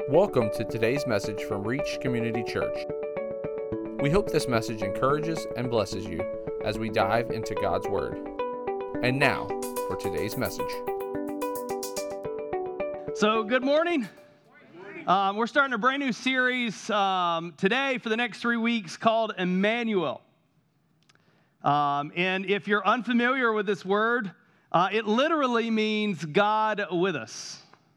Welcome to today's message from Reach Community Church. We hope this message encourages and blesses you as we dive into God's Word. And now, for today's message. So, good morning. We're starting a brand new series today for the next 3 weeks called Emmanuel. And if you're unfamiliar with this word, it literally means God with us.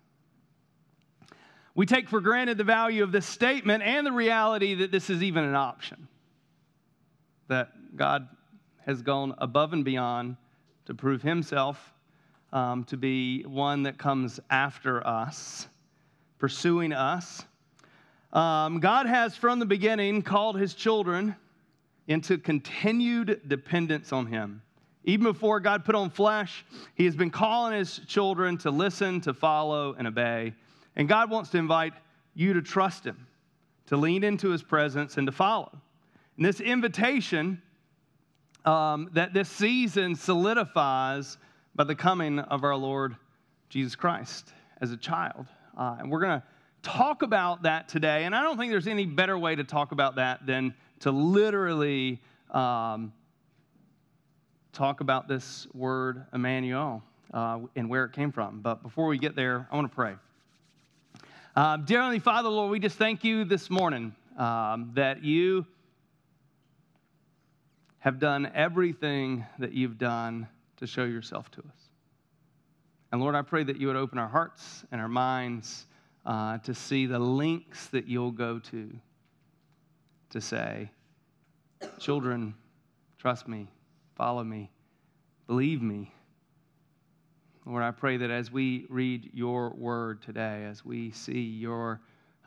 We take for granted the value of this statement and the reality that this is even an option. That God has gone above and beyond to prove himself to be one that comes after us, pursuing us. God has from the beginning called his children into continued dependence on him. Even before God put on flesh, he has been calling his children to listen, to follow, and obey. And God wants to invite you to trust him, to lean into his presence, and to follow. And this invitation that this season solidifies by the coming of our Lord Jesus Christ as a child. And we're going to talk about that today. And I don't think there's any better way to talk about that than to literally talk about this word, Emmanuel, and where it came from. But before we get there, I want to pray. Dear Heavenly Father, Lord, we just thank you this morning that you have done everything that you've done to show yourself to us. And Lord, I pray that you would open our hearts and our minds to see the lengths that you'll go to say, children, trust me, follow me, believe me. Lord, I pray that as we read your word today, as we see your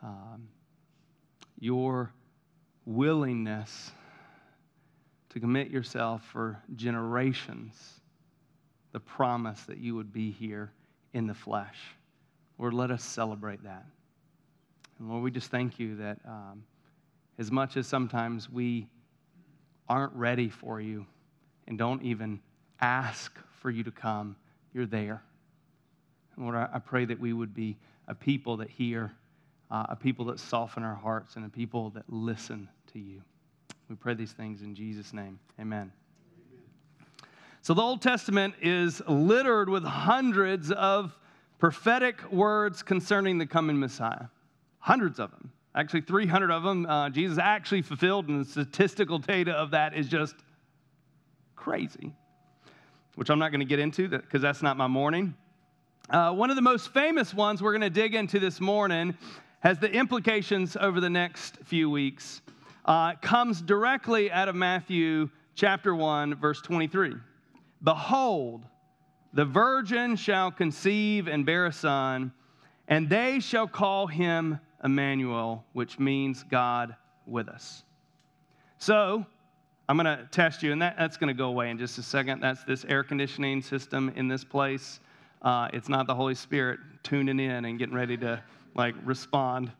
willingness to commit yourself for generations, the promise that you would be here in the flesh. Lord, let us celebrate that. And Lord, we just thank you that as much as sometimes we aren't ready for you and don't even ask for you to come, you're there. And Lord, I pray that we would be a people that hear, a people that soften our hearts, and a people that listen to you. We pray these things in Jesus' name. Amen. So the Old Testament is littered with hundreds of prophetic words concerning the coming Messiah. Hundreds of them. Actually, 300 of them Jesus actually fulfilled, and the statistical data of that is just crazy, which I'm not going to get into because that's not my morning. One of the most famous ones we're going to dig into this morning has the implications over the next few weeks. Comes directly out of Matthew chapter 1, verse 23. Behold, the virgin shall conceive and bear a son, and they shall call him Emmanuel, which means God with us. So, I'm going to test you, and that's going to go away in just a second. That's this air conditioning system in this place. It's not the Holy Spirit tuning in and getting ready to, respond.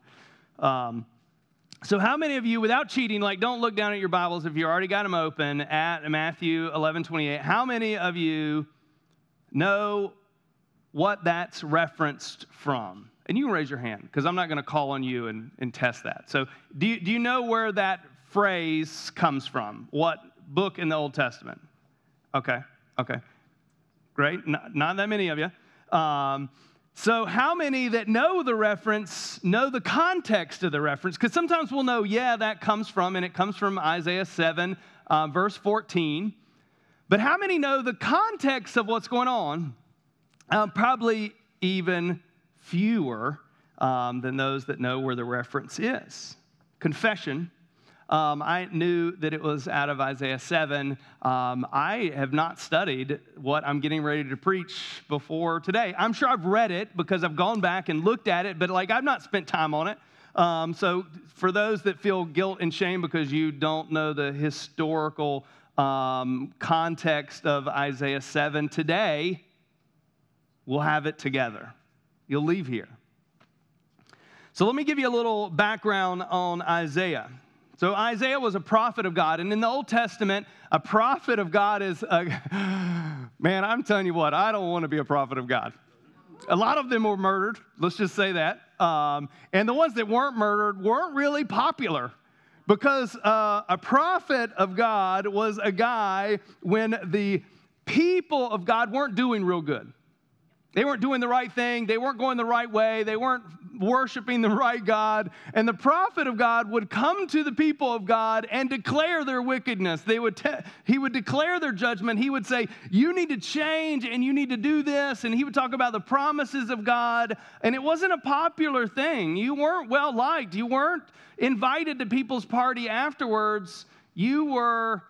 So how many of you, without cheating, don't look down at your Bibles if you already got them open at Matthew 11:28. How many of you know what that's referenced from? And you can raise your hand, because I'm not going to call on you and test that. So do you know where that phrase comes from? What book in the Old Testament? Okay. Great. Not that many of you. So how many that know the reference, know the context of the reference? Because sometimes we'll know, that comes from, and it comes from Isaiah 7, verse 14. But how many know the context of what's going on? Probably even fewer than those that know where the reference is. Confession. I knew that it was out of Isaiah 7. I have not studied what I'm getting ready to preach before today. I'm sure I've read it because I've gone back and looked at it, but I've not spent time on it. So for those that feel guilt and shame because you don't know the historical context of Isaiah 7, today we'll have it together. You'll leave here. So let me give you a little background on Isaiah. So Isaiah was a prophet of God, and in the Old Testament, a prophet of God is, man, I'm telling you what, I don't want to be a prophet of God. A lot of them were murdered, let's just say that. And the ones that weren't murdered weren't really popular because a prophet of God was a guy when the people of God weren't doing real good. They weren't doing the right thing. They weren't going the right way. They weren't worshiping the right God. And the prophet of God would come to the people of God and declare their wickedness. He would declare their judgment. He would say, you need to change and you need to do this. And he would talk about the promises of God. And it wasn't a popular thing. You weren't well liked. You weren't invited to people's party afterwards. You were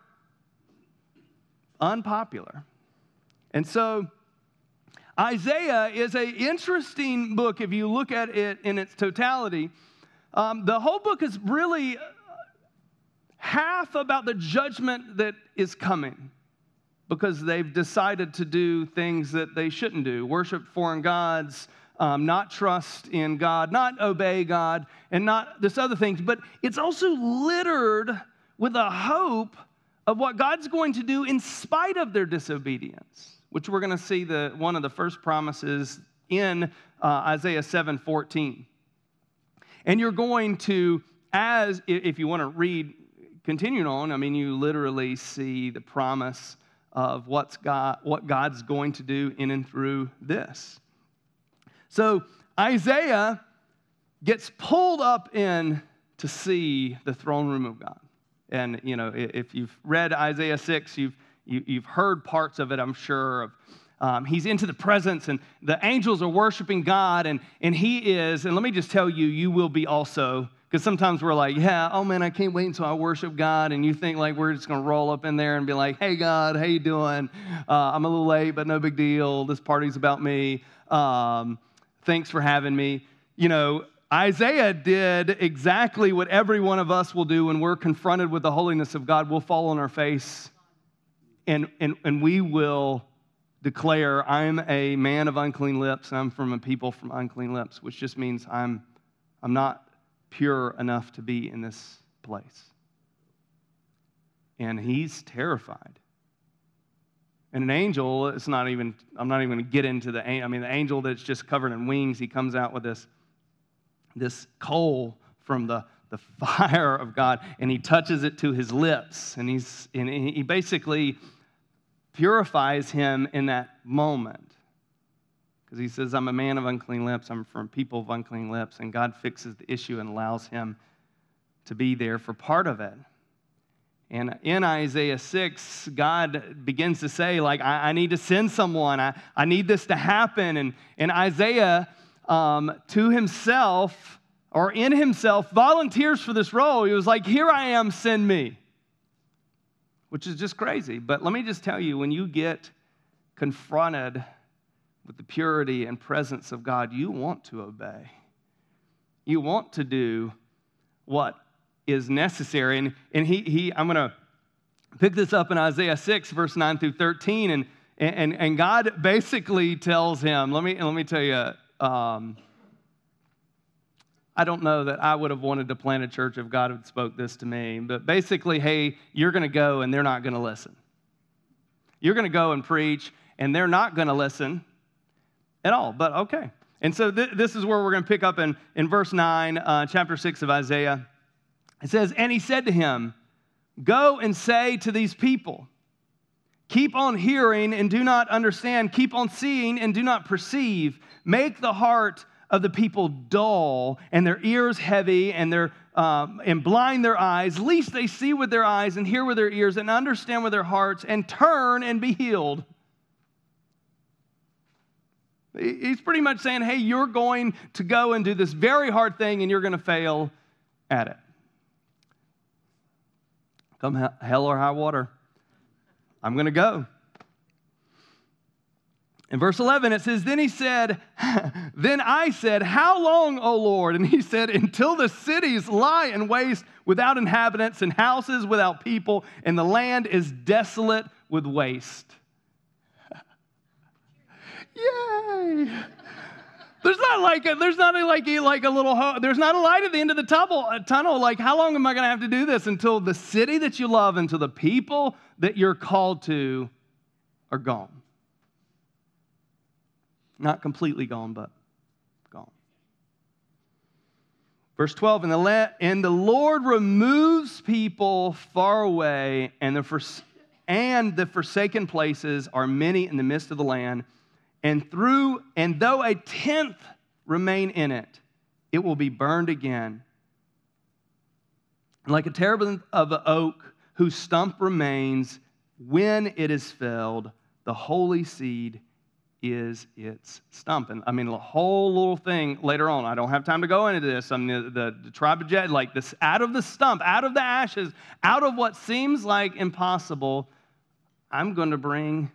unpopular. And so Isaiah is an interesting book if you look at it in its totality. The whole book is really half about the judgment that is coming because they've decided to do things that they shouldn't do, worship foreign gods, not trust in God, not obey God, and not this other things. But it's also littered with a hope of what God's going to do in spite of their disobedience, which we're going to see one of the first promises in Isaiah 7:14. And you're going to, if you want to read, continuing on, I mean, you literally see the promise of what God's going to do in and through this. So Isaiah gets pulled up in to see the throne room of God. And, you know, if you've read Isaiah 6, You've heard parts of it, I'm sure. He's into the presence, and the angels are worshiping God, and he is. And let me just tell you, you will be also. Because sometimes we're like, yeah, oh man, I can't wait until I worship God. And you think like we're just going to roll up in there and be like, hey, God, how you doing? I'm a little late, but no big deal. This party's about me. Thanks for having me. You know, Isaiah did exactly what every one of us will do when we're confronted with the holiness of God. We'll fall on our face. And we will declare, I'm a man of unclean lips, and I'm from a people from unclean lips, which just means I'm not pure enough to be in this place. And he's terrified. And an angel, I'm not even going to get into the angel that's just covered in wings, he comes out with this coal from the fire of God, and he touches it to his lips, and he basically purifies him in that moment. Because he says, I'm a man of unclean lips, I'm from people of unclean lips, and God fixes the issue and allows him to be there for part of it. And in Isaiah 6, God begins to say, like, I need to send someone, I need this to happen. And Isaiah, to himself, or in himself, volunteers for this role. He was like, here I am, send me. Which is just crazy. But let me just tell you, when you get confronted with the purity and presence of God, you want to obey. You want to do what is necessary. And I'm going to pick this up in Isaiah 6, verse 9 through 13. And God basically tells him, let me tell you, I don't know that I would have wanted to plant a church if God had spoke this to me. But basically, hey, you're going to go and they're not going to listen. You're going to go and preach and they're not going to listen at all. But okay. And so this is where we're going to pick up in verse 9, chapter 6 of Isaiah. It says, and he said to him, go and say to these people, keep on hearing and do not understand. Keep on seeing and do not perceive. Make the heart of the people dull, and their ears heavy, and blind their eyes, lest they see with their eyes and hear with their ears and understand with their hearts and turn and be healed. He's pretty much saying, hey, you're going to go and do this very hard thing, and you're going to fail at it. Come hell or high water, I'm going to go. In verse 11, it says, then I said, how long, O Lord? And he said, until the cities lie in waste without inhabitants and houses without people, and the land is desolate with waste. Yay! There's not a light at the end of the tunnel. Like, how long am I going to have to do this? Until the city that you love, until the people that you're called to are gone. Not completely gone, but gone. Verse 12, and the Lord removes people far away, and the forsaken places are many in the midst of the land, and though a tenth remain in it, it will be burned again. Like a terebinth of an oak whose stump remains when it is felled, the holy seed is its stump. And I mean, the whole little thing later on, I don't have time to go into this. I mean, the tribe of Judah, like this, out of the stump, out of the ashes, out of what seems like impossible, I'm going to bring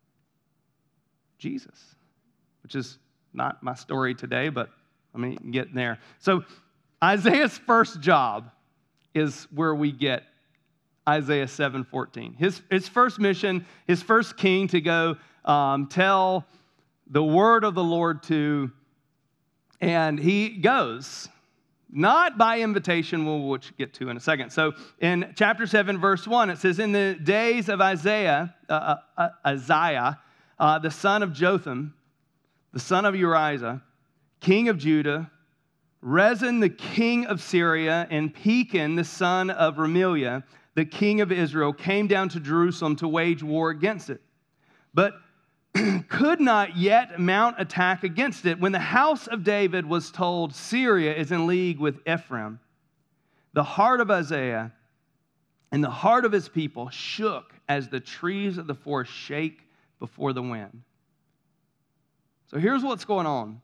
Jesus, which is not my story today, but let me get there. So Isaiah's first job is where we get Isaiah 7:14. His first mission, his first king to go tell the word of the Lord to, and he goes, not by invitation, which we'll get to in a second. So in chapter 7, verse 1, it says, in the days of Isaiah, the son of Jotham, the son of Uriah, king of Judah, Rezin, the king of Syria, and Pekah, the son of Remaliah, the king of Israel, came down to Jerusalem to wage war against it, but could not yet mount attack against it. When the house of David was told, Syria is in league with Ephraim, the heart of Isaiah and the heart of his people shook as the trees of the forest shake before the wind. So here's what's going on.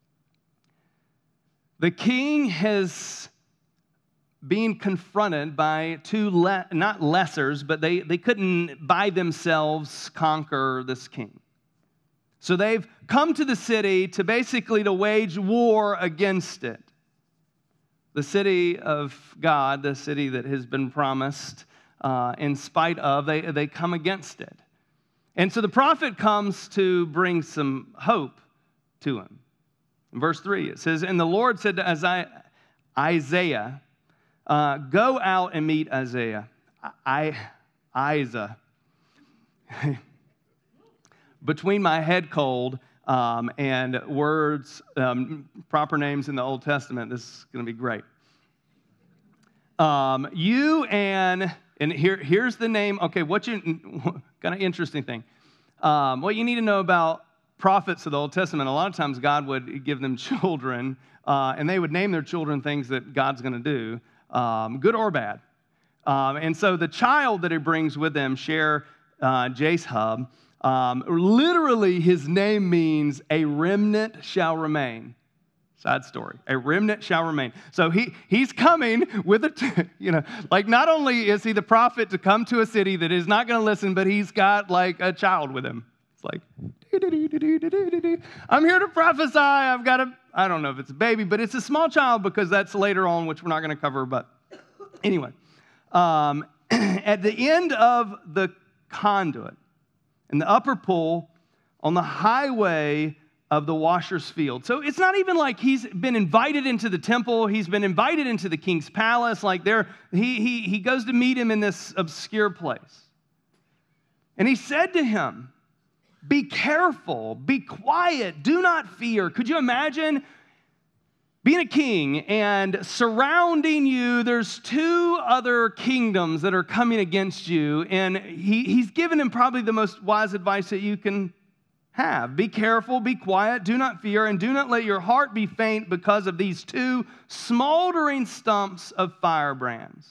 The king has been confronted by two, not lessers, but they couldn't by themselves conquer this king. So they've come to the city to wage war against it. The city of God, the city that has been promised, in spite of, they come against it. And so the prophet comes to bring some hope to him. In verse 3, it says, and the Lord said to Isaiah, go out and meet Isaiah. Between my head cold and words, proper names in the Old Testament, this is going to be great. Here's the name. Okay, kind of interesting thing. What you need to know about prophets of the Old Testament, a lot of times God would give them children, and they would name their children things that God's going to do, good or bad. And so the child that he brings with him, Jashub, literally his name means a remnant shall remain. Side story. A remnant shall remain. So he's coming with not only is he the prophet to come to a city that is not going to listen, but he's got like a child with him. It's like, I'm here to prophesy. I don't know if it's a baby, but it's a small child because that's later on, which we're not going to cover. But anyway, at the end of the conduit, in the upper pool, on the highway of the washer's field. So it's not even like he's been invited into the temple. He's been invited into the king's palace. Like he goes to meet him in this obscure place. And he said to him, be careful, be quiet, do not fear. Could you imagine being a king and surrounding you, there's two other kingdoms that are coming against you, and he's given him probably the most wise advice that you can have. Be careful, be quiet, do not fear, and do not let your heart be faint because of these two smoldering stumps of firebrands.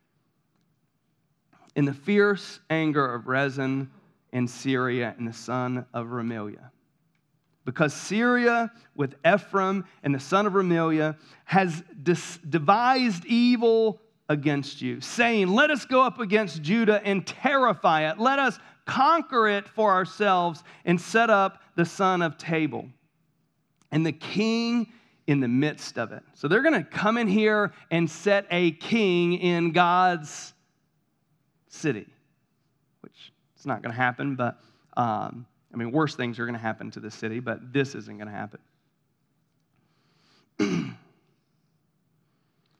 In the fierce anger of Rezin and Syria and the son of Remaliah. Because Syria with Ephraim and the son of Remaliah has devised evil against you, saying, let us go up against Judah and terrify it. Let us conquer it for ourselves and set up the son of Tabal and the king in the midst of it. So they're going to come in here and set a king in God's city, which it's not going to happen, but worse things are going to happen to this city, but this isn't going to happen.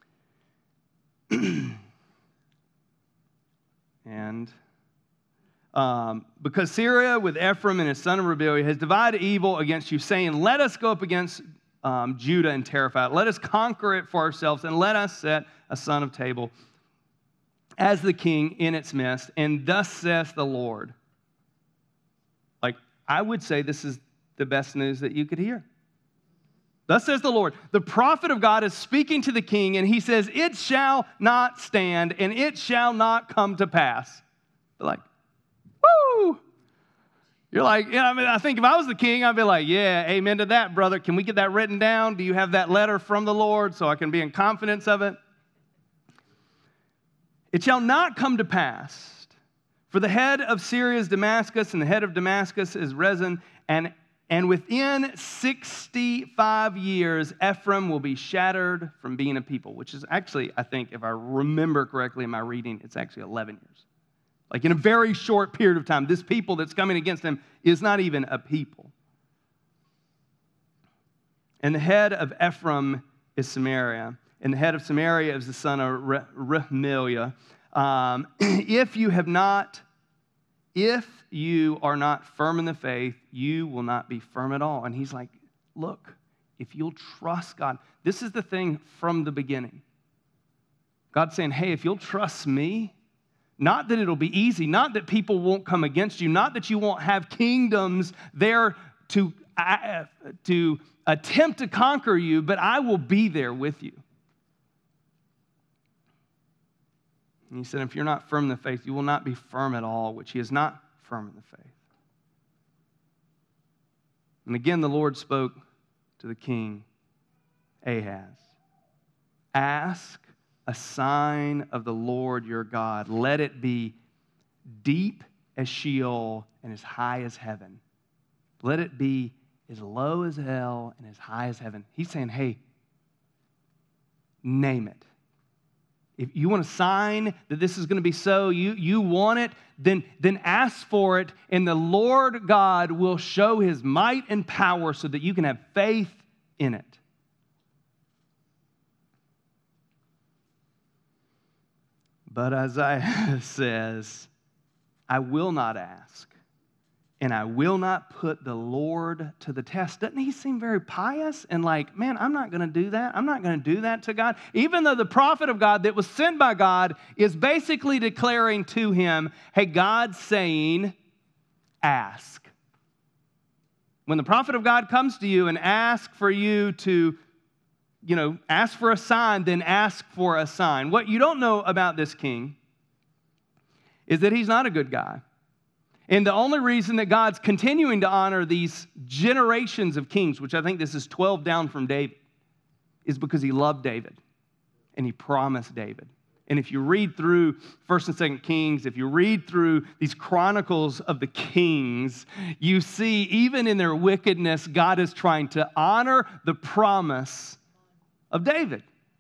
And because Syria with Ephraim and his son of rebellion has divided evil against you, saying, let us go up against Judah and terrify it. Let us conquer it for ourselves, and let us set a son of table as the king in its midst. And thus saith the Lord. Like, I would say this is the best news that you could hear. Thus says the Lord. The prophet of God is speaking to the king, and he says, it shall not stand, and it shall not come to pass. They're like, woo! You're like, yeah, I mean, I think if I was the king, I'd be like, yeah, amen to that, brother. Can we get that written down? Do you have that letter from the Lord so I can be in confidence of it? It shall not come to pass, for the head of Syria is Damascus, and the head of Damascus is Rezin, and within 65 years, Ephraim will be shattered from being a people, which is actually, I think, if I remember correctly in my reading, it's actually 11 years. Like in a very short period of time, this people that's coming against him is not even a people. And the head of Ephraim is Samaria, and the head of Samaria is the son of Remaliah. If you are not firm in the faith, you will not be firm at all. And he's like, look, if you'll trust God, this is the thing from the beginning. God's saying, hey, if you'll trust me, not that it'll be easy, not that people won't come against you, not that you won't have kingdoms there to attempt to conquer you, but I will be there with you. And he said, if you're not firm in the faith, you will not be firm at all, which he is not firm in the faith. And again, the Lord spoke to the king, Ahaz. Ask a sign of the Lord your God. Let it be deep as Sheol and as high as heaven. Let it be as low as hell and as high as heaven. He's saying, hey, name it. If you want a sign that this is going to be so, you want it, then ask for it, and the Lord God will show his might and power so that you can have faith in it. But Isaiah says, I will not ask, and I will not put the Lord to the test. Doesn't he seem very pious and like, man, I'm not going to do that. I'm not going to do that to God. Even though the prophet of God that was sent by God is basically declaring to him, hey, God's saying, ask. When the prophet of God comes to you and asks for you to, ask for a sign, then ask for a sign. What you don't know about this king is that he's not a good guy. And the only reason that God's continuing to honor these generations of kings, which I think this is 12 down from David, is because he loved David and he promised David. And if you read through 1st and 2nd Kings, if you read through these chronicles of the kings, you see even in their wickedness, God is trying to honor the promise of David.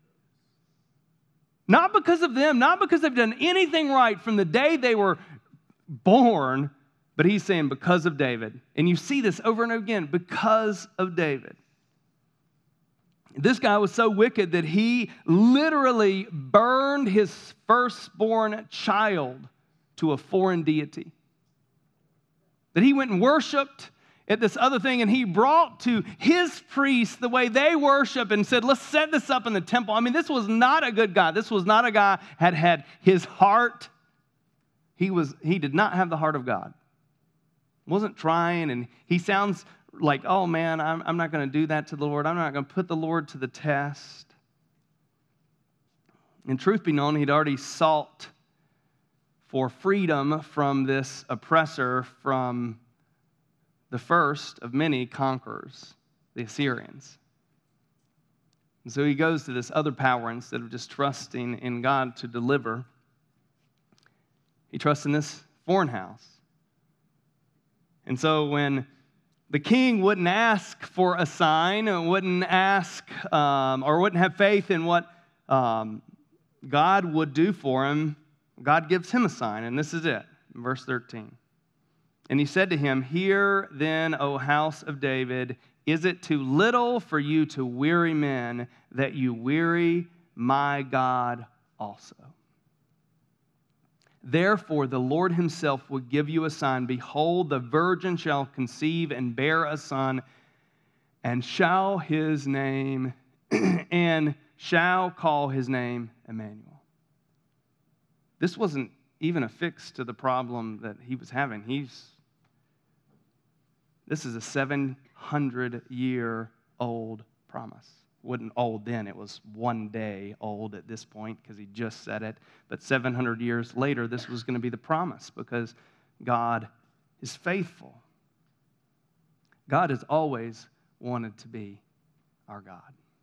Not because of them, not because they've done anything right from the day they were born, but he's saying because of David. And you see this over and over again, because of David. This guy was so wicked that he literally burned his firstborn child to a foreign deity. That he went and worshiped at this other thing, and he brought to his priests the way they worship and said, let's set this up in the temple. I mean, this was not a good guy. This was not a guy that had his heart. He did not have the heart of God. Wasn't trying, and he sounds like, oh man, I'm not going to do that to the Lord. I'm not going to put the Lord to the test. And truth be known, he'd already sought for freedom from this oppressor, from the first of many conquerors, the Assyrians. And so he goes to this other power instead of just trusting in God to deliver. He trusts in this foreign house. And so when the king wouldn't ask for a sign, wouldn't ask or wouldn't have faith in what God would do for him, God gives him a sign, and this is it, verse 13. And he said to him, hear then, O house of David, is it too little for you to weary men that you weary my God also? Therefore, the Lord himself will give you a sign. Behold, the virgin shall conceive and bear a son, and shall call his name Emmanuel. This wasn't even a fix to the problem that he was having. This is a 700-year-old promise. It wasn't old then. It was one day old at this point because he just said it. But 700 years later, this was going to be the promise because God is faithful. God has always wanted to be our God.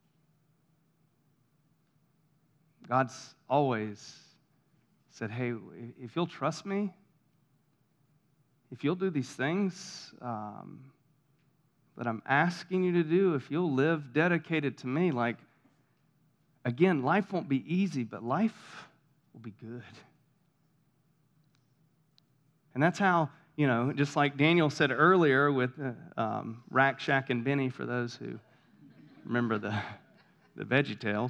God's always said, hey, if you'll trust me, if you'll do these things that I'm asking you to do, if you'll live dedicated to me, like, again, life won't be easy, but life will be good. And that's how, just like Daniel said earlier with Rack, Shack, and Benny, for those who remember the VeggieTales,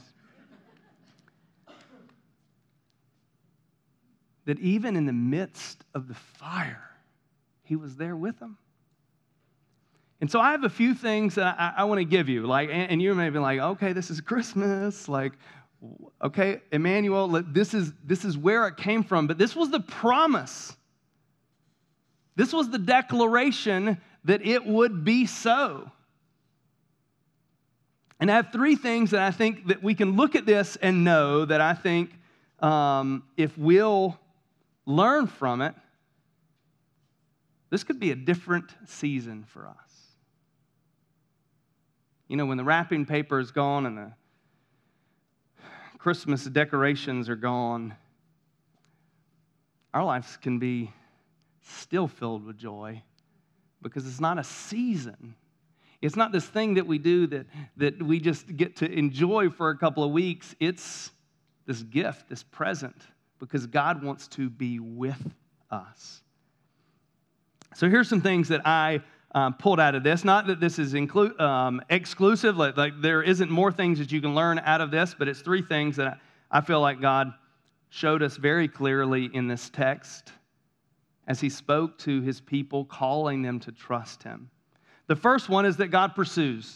that even in the midst of the fire, he was there with them. And so I have a few things that I want to give you. And you may be like, okay, this is Christmas. Okay, Emmanuel, this is where it came from. But this was the promise. This was the declaration that it would be so. And I have three things that I think that we can look at this and know that I think if we'll learn from it, this could be a different season for us. When the wrapping paper is gone and the Christmas decorations are gone, our lives can be still filled with joy because it's not a season. It's not this thing that we do that we just get to enjoy for a couple of weeks. It's this gift, this present, because God wants to be with us. So here's some things that I pulled out of this. Not that this is exclusive, like there isn't more things that you can learn out of this, but it's three things that I feel like God showed us very clearly in this text as he spoke to his people, calling them to trust him. The first one is that God pursues.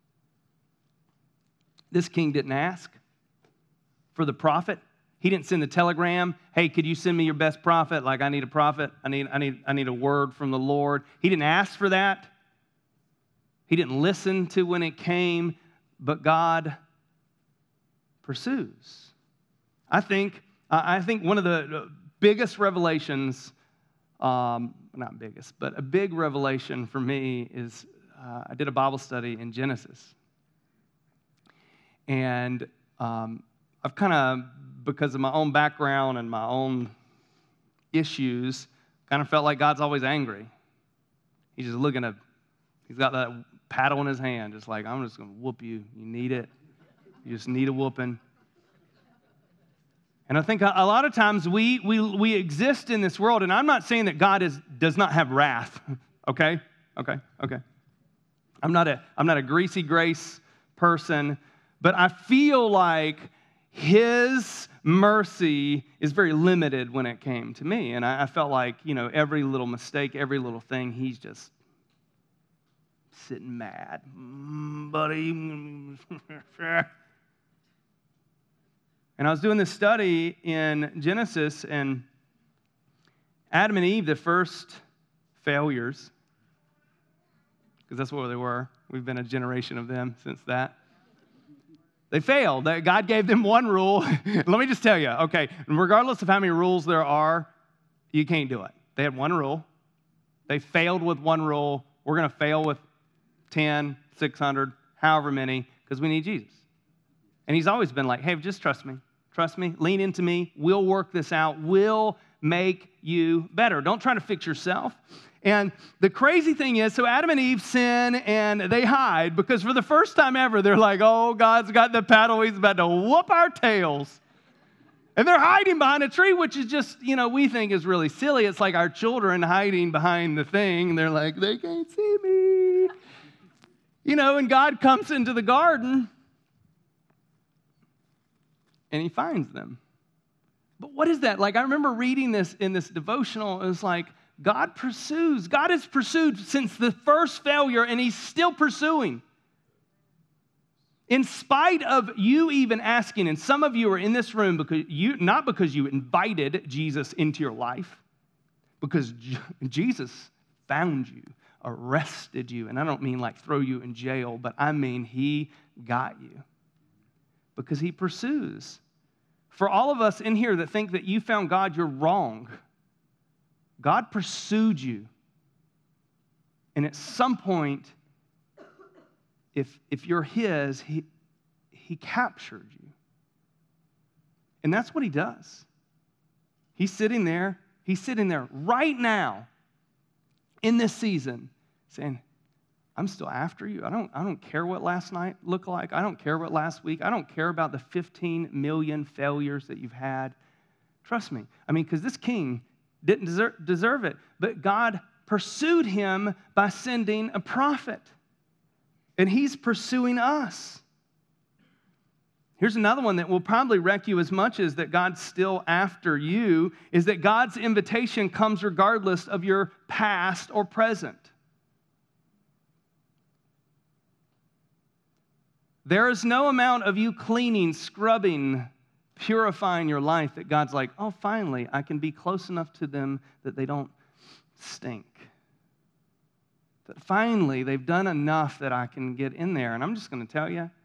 This king didn't ask for the prophet. He didn't send a telegram. Hey, could you send me your best prophet? I need a prophet. I need a word from the Lord. He didn't ask for that. He didn't listen to when it came, but God pursues. I think one of the biggest revelations, not biggest, but a big revelation for me is I did a Bible study in Genesis. And I've kind of, because of my own background and my own issues, kind of felt like God's always angry. He's just he's got that paddle in his hand, just like, I'm just going to whoop you. You need it. You just need a whooping. And I think a lot of times we exist in this world, and I'm not saying that God does not have wrath, okay? I'm not a greasy grace person, but I feel like his mercy is very limited when it came to me. And I felt like, every little mistake, every little thing, he's just sitting mad. Buddy. And I was doing this study in Genesis, and Adam and Eve, the first failures, because that's what they were. We've been a generation of them since that. They failed. God gave them one rule. Let me just tell you, okay, regardless of how many rules there are, you can't do it. They had one rule. They failed with one rule. We're going to fail with 10, 600, however many, because we need Jesus. And he's always been like, hey, just trust me. Trust me. Lean into me. We'll work this out. We'll make you better. Don't try to fix yourself. And the crazy thing is, so Adam and Eve sin and they hide because for the first time ever, they're like, oh, God's got the paddle. He's about to whoop our tails. And they're hiding behind a tree, which is just, we think is really silly. It's like our children hiding behind the thing. And they're like, they can't see me. And God comes into the garden and he finds them. But what is that? Like, I remember reading this in this devotional. It was like, God pursues. God has pursued since the first failure, and he's still pursuing. In spite of you even asking, and some of you are in this room not because you invited Jesus into your life, because Jesus found you, arrested you. And I don't mean like throw you in jail, but I mean he got you. Because he pursues. For all of us in here that think that you found God, you're wrong. God pursued you. And at some point, if you're his, he captured you. And that's what he does. He's sitting there right now in this season saying, I'm still after you. I don't care what last night looked like. I don't care what last week. I don't care about the 15 million failures that you've had. Trust me. I mean, because this king didn't deserve it. But God pursued him by sending a prophet. And he's pursuing us. Here's another one that will probably wreck you as much as that God's still after you, is that God's invitation comes regardless of your past or present. There is no amount of you cleaning, scrubbing, purifying your life that God's like, oh, finally, I can be close enough to them that they don't stink. That finally, they've done enough that I can get in there. And I'm just going to tell you,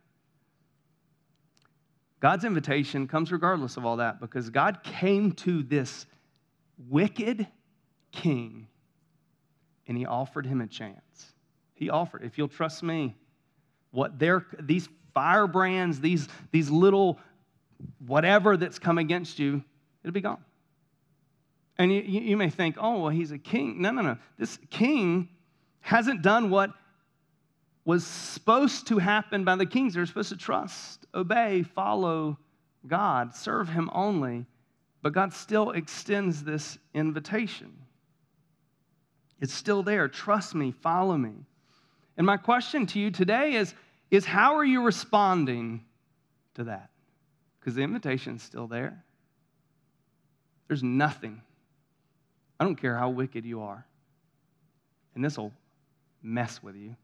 God's invitation comes regardless of all that, because God came to this wicked king and he offered him a chance. He offered, if you'll trust me, these firebrands, these little whatever that's come against you, it'll be gone. And you may think, oh, well, he's a king. No. This king hasn't done what was supposed to happen by the kings. They're supposed to trust, obey, follow God, serve him only. But God still extends this invitation. It's still there. Trust me, follow me. And my question to you today is how are you responding to that? Because the invitation's still there. There's nothing. I don't care how wicked you are. And this will mess with you.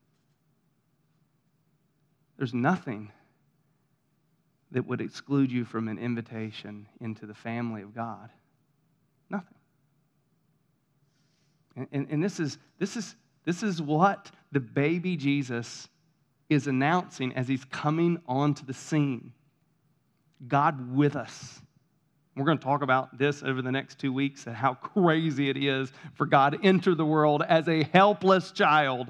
There's nothing that would exclude you from an invitation into the family of God. Nothing. And this is what the baby Jesus is announcing as he's coming onto the scene. God with us. We're going to talk about this over the next 2 weeks and how crazy it is for God to enter the world as a helpless child.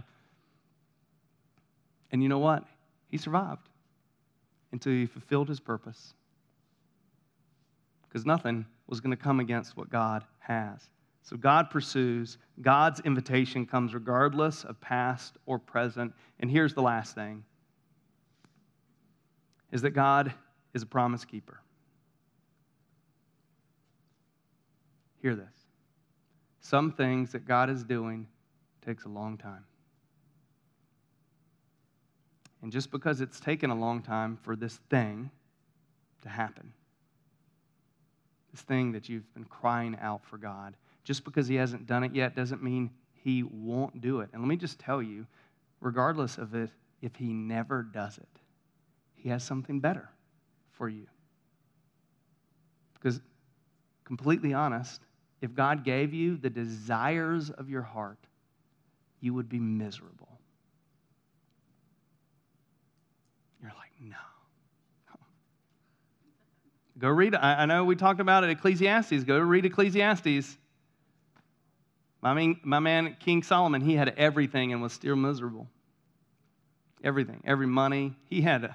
And you know what? He survived until he fulfilled his purpose. Because nothing was going to come against what God has. So God pursues. God's invitation comes regardless of past or present. And here's the last thing, is that God is a promise keeper. Hear this. Some things that God is doing takes a long time. And just because it's taken a long time for this thing to happen, this thing that you've been crying out for God, just because he hasn't done it yet doesn't mean he won't do it. And let me just tell you, regardless of it, if he never does it, he has something better for you. Because, completely honest, if God gave you the desires of your heart, you would be miserable. You're like, no. Go read, I know we talked about it, Ecclesiastes. Go read Ecclesiastes. My man, King Solomon, he had everything and was still miserable. Everything, every money. He had,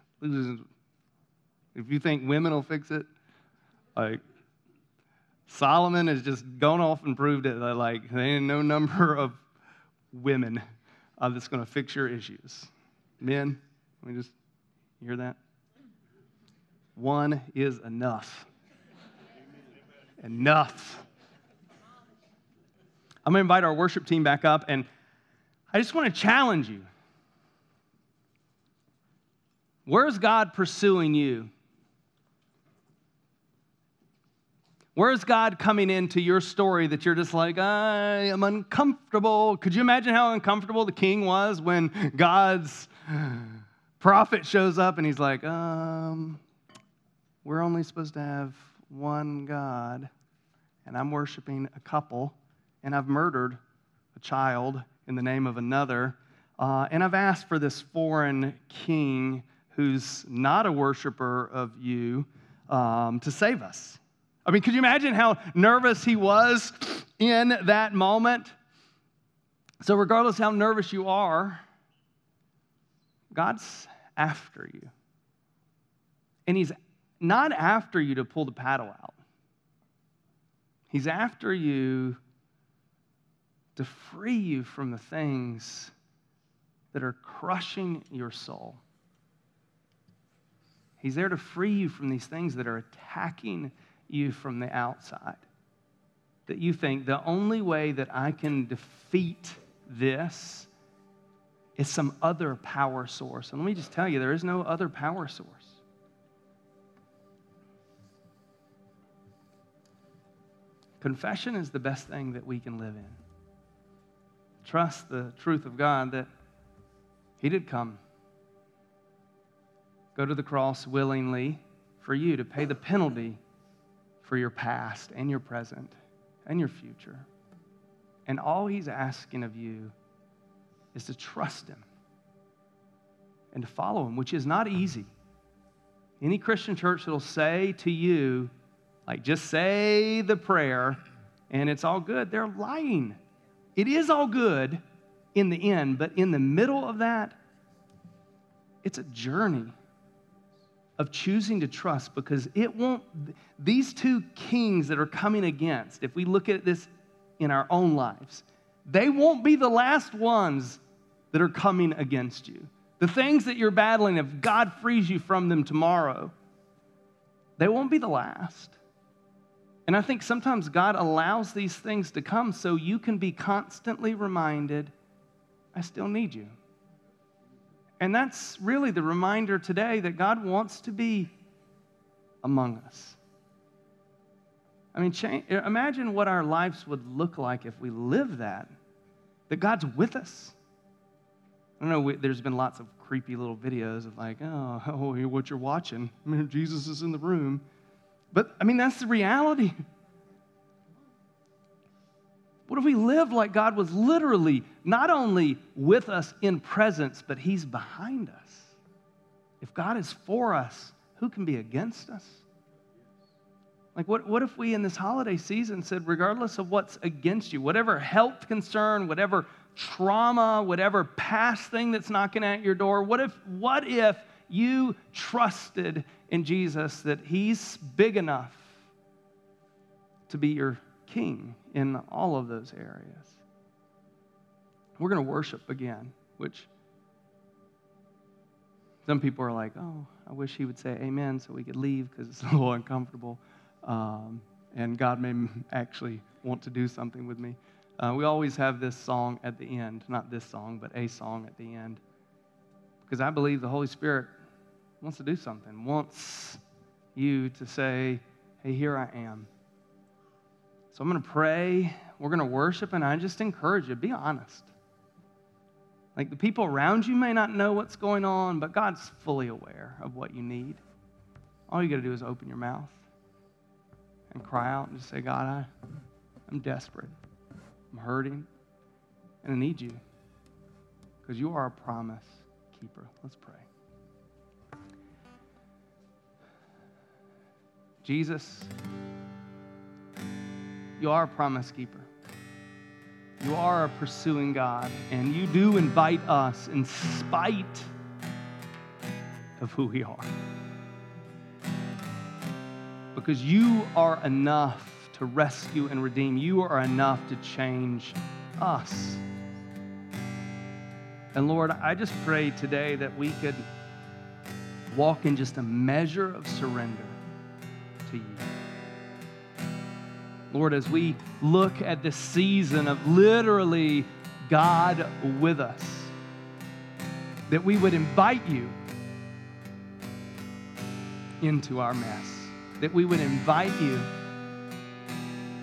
if you think women will fix it, like, Solomon has just gone off and proved it that, like, there ain't no number of women that's going to fix your issues. Men, let me just hear that. One is enough. Enough. I'm going to invite our worship team back up, and I just want to challenge you. Where is God pursuing you? Where's God coming into your story that you're just like, I am uncomfortable? Could you imagine how uncomfortable the king was when God's prophet shows up and he's like, we're only supposed to have one God, and I'm worshiping a couple, and I've murdered a child in the name of another, and I've asked for this foreign king who's not a worshiper of you to save us. I mean, could you imagine how nervous he was in that moment? So regardless how nervous you are, God's after you. And he's not after you to pull the paddle out. He's after you to free you from the things that are crushing your soul. He's there to free you from these things that are attacking you from the outside. That you think the only way that I can defeat this is some other power source. And let me just tell you, there is no other power source. Confession is the best thing that we can live in. Trust the truth of God that He did come, go to the cross willingly for you to pay the penalty for your past and your present and your future. And all He's asking of you is to trust Him and to follow Him, which is not easy. Any Christian church that will say to you, like, just say the prayer and it's all good, they're lying. It is all good in the end, but in the middle of that, it's a journey of choosing to trust, because it won't, these two kings that are coming against, if we look at this in our own lives, they won't be the last ones that are coming against you. The things that you're battling, if God frees you from them tomorrow, they won't be the last. And I think sometimes God allows these things to come so you can be constantly reminded, I still need you. And that's really the reminder today that God wants to be among us. I mean, imagine what our lives would look like if we lived that God's with us. I don't know, there's been lots of creepy little videos of like, oh, what you're watching. I mean, Jesus is in the room. But, I mean, that's the reality. What if we lived like God was literally not only with us in presence, but He's behind us? If God is for us, who can be against us? Like, what if we in this holiday season said, regardless of what's against you, whatever health concern, whatever trauma, whatever past thing that's knocking at your door, what if you trusted in Jesus, that He's big enough to be your king in all of those areas? We're going to worship again, which some people are like, oh, I wish he would say amen so we could leave because it's a little uncomfortable. And God may actually want to do something with me. We always have this song at the end, not this song, but a song at the end, because I believe the Holy Spirit wants to do something, wants you to say, hey, here I am. So I'm going to pray, we're going to worship, and I just encourage you, be honest. Like, the people around you may not know what's going on, but God's fully aware of what you need. All you got to do is open your mouth and cry out and just say, God, I'm desperate. I'm hurting, and I need you because you are a promise keeper. Let's pray. Jesus, you are a promise keeper. You are a pursuing God, and you do invite us in spite of who we are. Because you are enough to rescue and redeem. You are enough to change us. And Lord, I just pray today that we could walk in just a measure of surrender to you. Lord, as we look at this season of literally God with us, that we would invite you into our mess, that we would invite you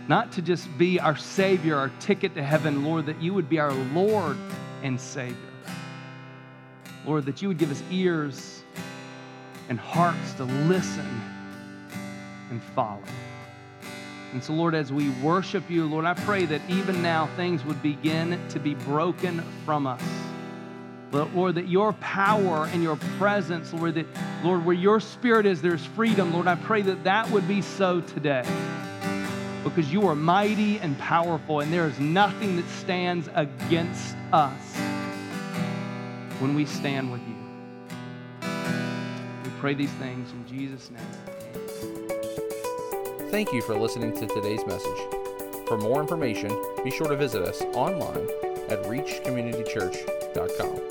not to just be our Savior, our ticket to heaven, Lord, that you would be our Lord and Savior. Lord, that you would give us ears and hearts to listen and follow. And so, Lord, as we worship you, Lord, I pray that even now things would begin to be broken from us. Lord, that your power and your presence, Lord, that, Lord, where your Spirit is, there's freedom. Lord, I pray that that would be so today. Because you are mighty and powerful, and there is nothing that stands against us when we stand with you. We pray these things in Jesus' name. Thank you for listening to today's message. For more information, be sure to visit us online at reachcommunitychurch.com.